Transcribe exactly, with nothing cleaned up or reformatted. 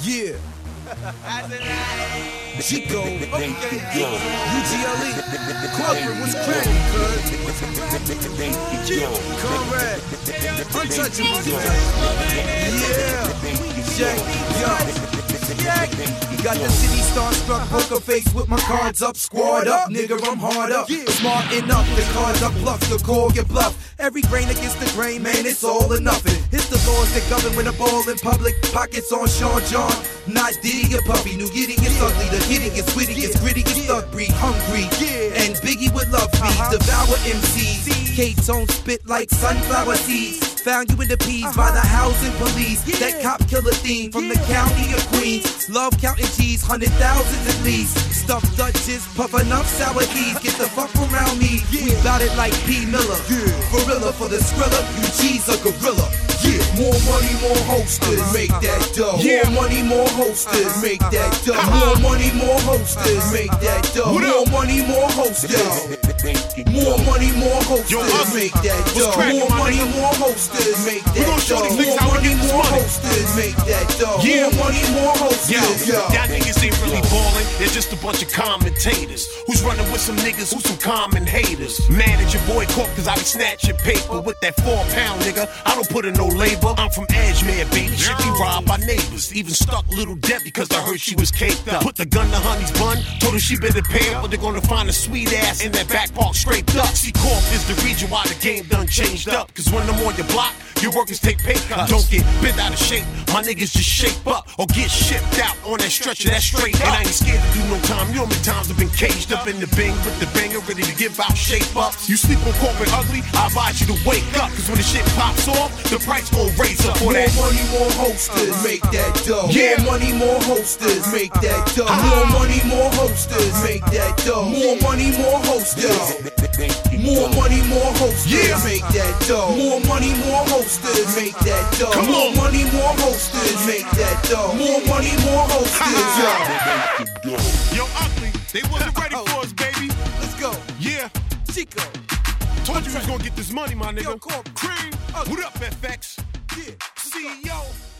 Yeah. Chico, okay. U G L E, corporate, what's cracking, cuz? Conrad, untouchable. Yeah, Jack, yo. Got the city starstruck, poker face with my cards up, squad up, nigga, I'm hard up. Smart enough, the cards up, bluff, the call get bluff. Every grain against the grain, man, it's all or nothing. It's the laws that govern when the ball in public, pockets on Sean John. Not Diddy, a puppy, new Giddy is ugly, the hitting is witty, it's gritty, it's thug breed, hungry. And Biggie with love feed, devour M Cs. K-Tone spit like sunflower seeds. Found you in the peas uh-huh. by the housing police. Yeah. That cop killer theme from yeah. the county of Queens. Love counting G's, hundred thousands at least. Stuffed Dutches, puff enough sour keys. Get the fuck around me. Yeah. We bout it like P. Miller. Yeah. Gorilla for the Skrilla, you G's a gorilla. Yeah, more money, more hosters, make that dough. Yeah, more money, more hosters, make that dough. More money, more hosters, make that dough. More money, more hosters. More money, more hosters, make that dough. More money, more hosters, make that dough. More money, more hosters, make that dough. More money, more hosters. Yo, y'all niggas ain't really ballin', they're just a bunch of commentators who's running with some niggas who's some common haters. Manage your boy Corp, cause I be snatching paper with that four pound nigga. I don't put in no labor. I'm from Edgemere, baby. Shit be robbed by neighbors. Even stuck Little Debbie cause I heard she was caked up. Put the gun to Honey's bun, told her she better pay up, but they're gonna find a sweet ass in that back park scraped up. See, Corp is the region why the game done changed up. Cause when I'm on your block, your workers take pay cuts. Don't get bent out of shape, my niggas just shape up or get shipped out on that stretcher, that's straight up. And I ain't scared to do no time. You know how many times I've been caged up in the bing with the banger, ready to give out shape ups. You sleep on corporate ugly, I advise you to wake up. Cause when the shit pops off, the price gon' raise up for more that. More money, more hosters, make that dough. Yeah. More money, more hosters, make that dough. More money, more hosters, make that dough. More money, more hosters. More money, more hosters, yeah. make that dough. More money, more hosters, make that dough. Come more on. money, more hosters, make that dough. More money, more hosters, yo. Yo, ugly, they wasn't ready for us, baby. Let's go. Yeah. Chico. Told you we was gonna get this money, my nigga. Yo, Corp. Cream. Ugly. What up, F X? Yeah. C E O.